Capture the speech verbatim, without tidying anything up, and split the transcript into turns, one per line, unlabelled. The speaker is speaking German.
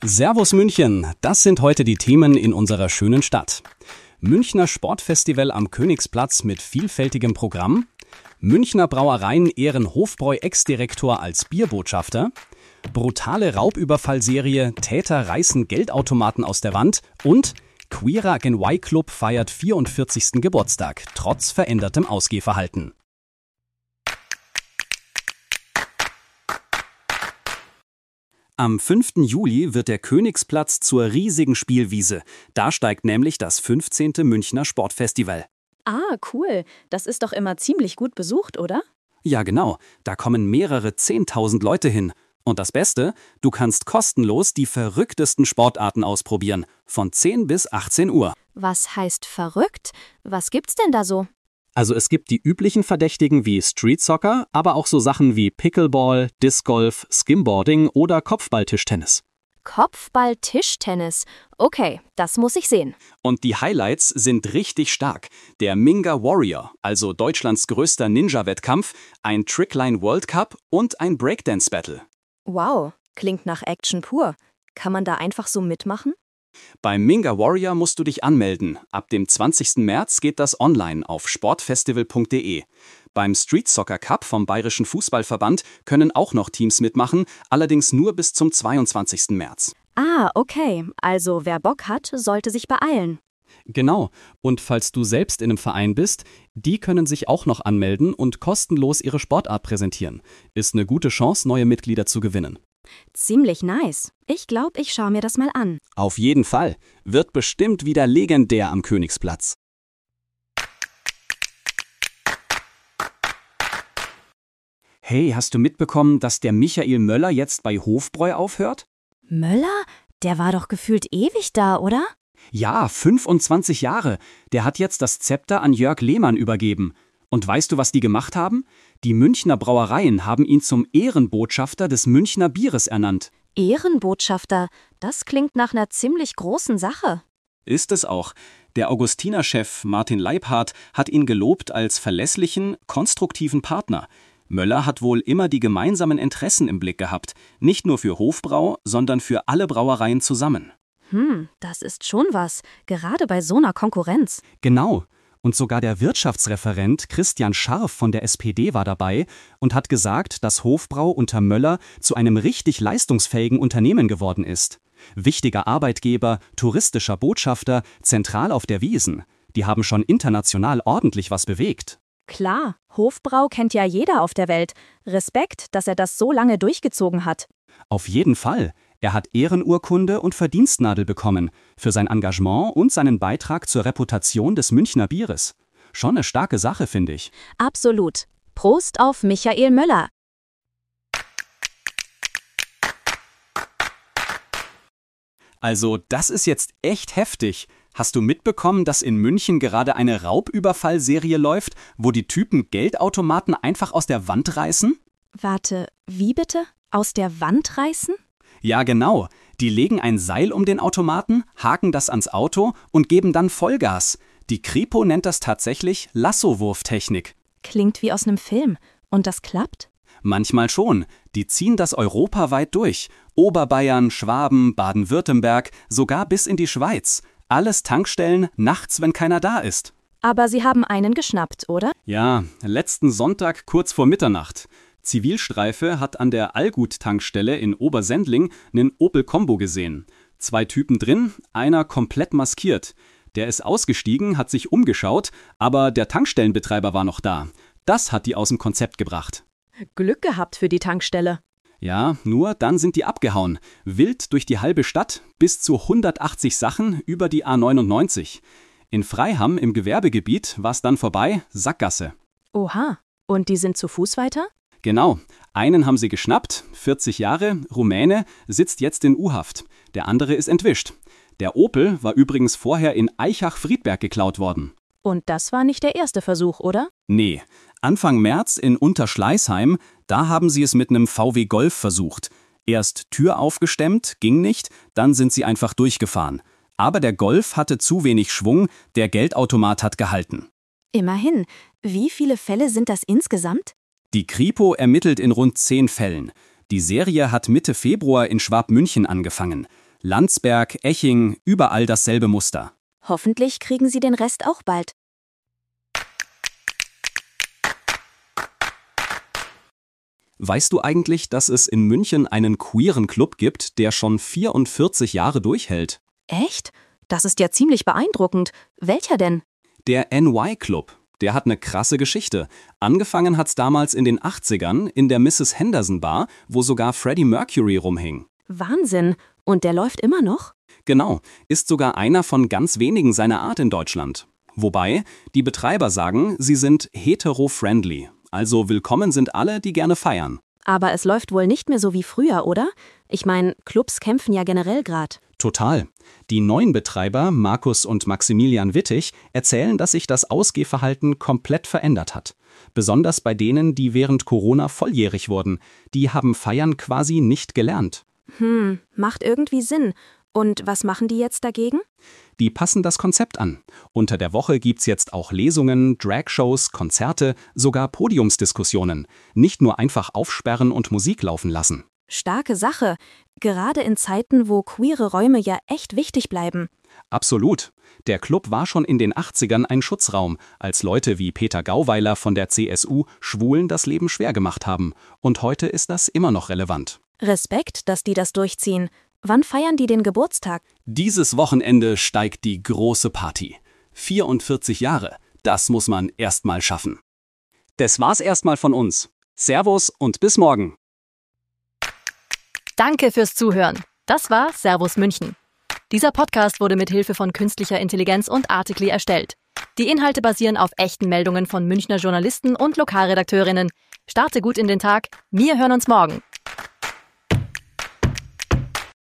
Servus München, das sind heute die Themen in unserer schönen Stadt. Münchner Sportfestival am Königsplatz mit vielfältigem Programm, Münchner Brauereien ehren Hofbräu-Ex-Direktor als Bierbotschafter, brutale Raubüberfallserie, Täter reißen Geldautomaten aus der Wand und Queerer Gen Y-Club feiert vierundvierzigsten Geburtstag, trotz verändertem Ausgehverhalten. Am fünften Juli wird der Königsplatz zur riesigen Spielwiese. Da steigt nämlich das fünfzehnte Münchner Sportfestival.
Ah, cool. Das ist doch immer ziemlich gut besucht, oder?
Ja, genau. Da kommen mehrere zehntausend Leute hin. Und das Beste, du kannst kostenlos die verrücktesten Sportarten ausprobieren. Von zehn bis achtzehn Uhr.
Was heißt verrückt? Was gibt's denn da so?
Also es gibt die üblichen Verdächtigen wie Street Soccer, aber auch so Sachen wie Pickleball, Disc Golf, Skimboarding oder Kopfball-Tischtennis.
Kopfball-Tischtennis. Okay, das muss ich sehen.
Und die Highlights sind richtig stark. Der Minga Warrior, also Deutschlands größter Ninja-Wettkampf, ein Trickline World Cup und ein Breakdance-Battle.
Wow, klingt nach Action pur. Kann man da einfach so mitmachen?
Beim Minga Warrior musst du dich anmelden. Ab dem zwanzigsten März geht das online auf sportfestival punkt de. Beim Street Soccer Cup vom Bayerischen Fußballverband können auch noch Teams mitmachen, allerdings nur bis zum zweiundzwanzigsten März.
Ah, okay. Also wer Bock hat, sollte sich beeilen.
Genau. Und falls du selbst in einem Verein bist, die können sich auch noch anmelden und kostenlos ihre Sportart präsentieren. Ist eine gute Chance, neue Mitglieder zu gewinnen.
Ziemlich nice. Ich glaube, ich schaue mir das mal an.
Auf jeden Fall. Wird bestimmt wieder legendär am Königsplatz. Hey, hast du mitbekommen, dass der Michael Möller jetzt bei Hofbräu aufhört?
Möller? Der war doch gefühlt ewig da, oder?
Ja, fünfundzwanzig Jahre. Der hat jetzt das Zepter an Jörg Lehmann übergeben. Und weißt du, was die gemacht haben? Die Münchner Brauereien haben ihn zum Ehrenbotschafter des Münchner Bieres ernannt.
Ehrenbotschafter? Das klingt nach einer ziemlich großen Sache.
Ist es auch. Der Augustiner-Chef Martin Leibhardt hat ihn gelobt als verlässlichen, konstruktiven Partner. Möller hat wohl immer die gemeinsamen Interessen im Blick gehabt. Nicht nur für Hofbrau, sondern für alle Brauereien zusammen.
Hm, das ist schon was. Gerade bei so einer Konkurrenz.
Genau. Und sogar der Wirtschaftsreferent Christian Scharf von der S P D war dabei und hat gesagt, dass Hofbrau unter Möller zu einem richtig leistungsfähigen Unternehmen geworden ist. Wichtiger Arbeitgeber, touristischer Botschafter, zentral auf der Wiesn. Die haben schon international ordentlich was bewegt.
Klar, Hofbrau kennt ja jeder auf der Welt. Respekt, dass er das so lange durchgezogen hat.
Auf jeden Fall. Er hat Ehrenurkunde und Verdienstnadel bekommen für sein Engagement und seinen Beitrag zur Reputation des Münchner Bieres. Schon eine starke Sache, finde ich.
Absolut. Prost auf Michael Möller.
Also, das ist jetzt echt heftig. Hast du mitbekommen, dass in München gerade eine Raubüberfallserie läuft, wo die Typen Geldautomaten einfach aus der Wand reißen?
Warte, wie bitte? Aus der Wand reißen?
Ja, genau. Die legen ein Seil um den Automaten, haken das ans Auto und geben dann Vollgas. Die Kripo nennt das tatsächlich Lassowurftechnik.
Klingt wie aus einem Film. Und das klappt?
Manchmal schon. Die ziehen das europaweit durch. Oberbayern, Schwaben, Baden-Württemberg, sogar bis in die Schweiz. Alles Tankstellen, nachts, wenn keiner da ist.
Aber sie haben einen geschnappt, oder?
Ja, letzten Sonntag kurz vor Mitternacht. Zivilstreife hat an der Allgut-Tankstelle in Obersendling einen Opel Combo gesehen. Zwei Typen drin, einer komplett maskiert. Der ist ausgestiegen, hat sich umgeschaut, aber der Tankstellenbetreiber war noch da. Das hat die aus dem Konzept gebracht.
Glück gehabt für die Tankstelle.
Ja, nur dann sind die abgehauen. Wild durch die halbe Stadt, bis zu hundertachtzig Sachen über die A neunundneunzig. In Freiham im Gewerbegebiet war es dann vorbei, Sackgasse.
Oha, und die sind zu Fuß weiter?
Genau. Einen haben sie geschnappt, vierzig Jahre, Rumäne, sitzt jetzt in U-Haft. Der andere ist entwischt. Der Opel war übrigens vorher in Aichach-Friedberg geklaut worden.
Und das war nicht der erste Versuch, oder?
Nee. Anfang März in Unterschleißheim, da haben sie es mit einem V W Golf versucht. Erst Tür aufgestemmt, ging nicht, dann sind sie einfach durchgefahren. Aber der Golf hatte zu wenig Schwung, der Geldautomat hat gehalten.
Immerhin. Wie viele Fälle sind das insgesamt?
Die Kripo ermittelt in rund zehn Fällen. Die Serie hat Mitte Februar in Schwabmünchen angefangen. Landsberg, Eching, überall dasselbe Muster.
Hoffentlich kriegen sie den Rest auch bald.
Weißt du eigentlich, dass es in München einen queeren Club gibt, der schon vierundvierzig Jahre durchhält?
Echt? Das ist ja ziemlich beeindruckend. Welcher denn?
Der N Y-Club. Der hat eine krasse Geschichte. Angefangen hat's damals in den achtzigern in der Misses Henderson Bar, wo sogar Freddie Mercury rumhing.
Wahnsinn. Und der läuft immer noch?
Genau, ist sogar einer von ganz wenigen seiner Art in Deutschland. Wobei, die Betreiber sagen, sie sind hetero-friendly. Also willkommen sind alle, die gerne feiern.
Aber es läuft wohl nicht mehr so wie früher, oder? Ich meine, Clubs kämpfen ja generell gerade.
Total. Die neuen Betreiber, Markus und Maximilian Wittig, erzählen, dass sich das Ausgehverhalten komplett verändert hat. Besonders bei denen, die während Corona volljährig wurden. Die haben Feiern quasi nicht gelernt.
Hm, macht irgendwie Sinn. Und was machen die jetzt dagegen?
Die passen das Konzept an. Unter der Woche gibt's jetzt auch Lesungen, Dragshows, Konzerte, sogar Podiumsdiskussionen. Nicht nur einfach aufsperren und Musik laufen lassen.
Starke Sache. Gerade in Zeiten, wo queere Räume ja echt wichtig bleiben.
Absolut. Der Club war schon in den achtzigern ein Schutzraum, als Leute wie Peter Gauweiler von der C S U Schwulen das Leben schwer gemacht haben. Und heute ist das immer noch relevant.
Respekt, dass die das durchziehen. Wann feiern die den Geburtstag?
Dieses Wochenende steigt die große Party. vierundvierzig Jahre, das muss man erst mal schaffen. Das war's erstmal von uns. Servus und bis morgen.
Danke fürs Zuhören. Das war Servus München. Dieser Podcast wurde mit Hilfe von künstlicher Intelligenz und Articly erstellt. Die Inhalte basieren auf echten Meldungen von Münchner Journalisten und Lokalredakteurinnen. Starte gut in den Tag. Wir hören uns morgen.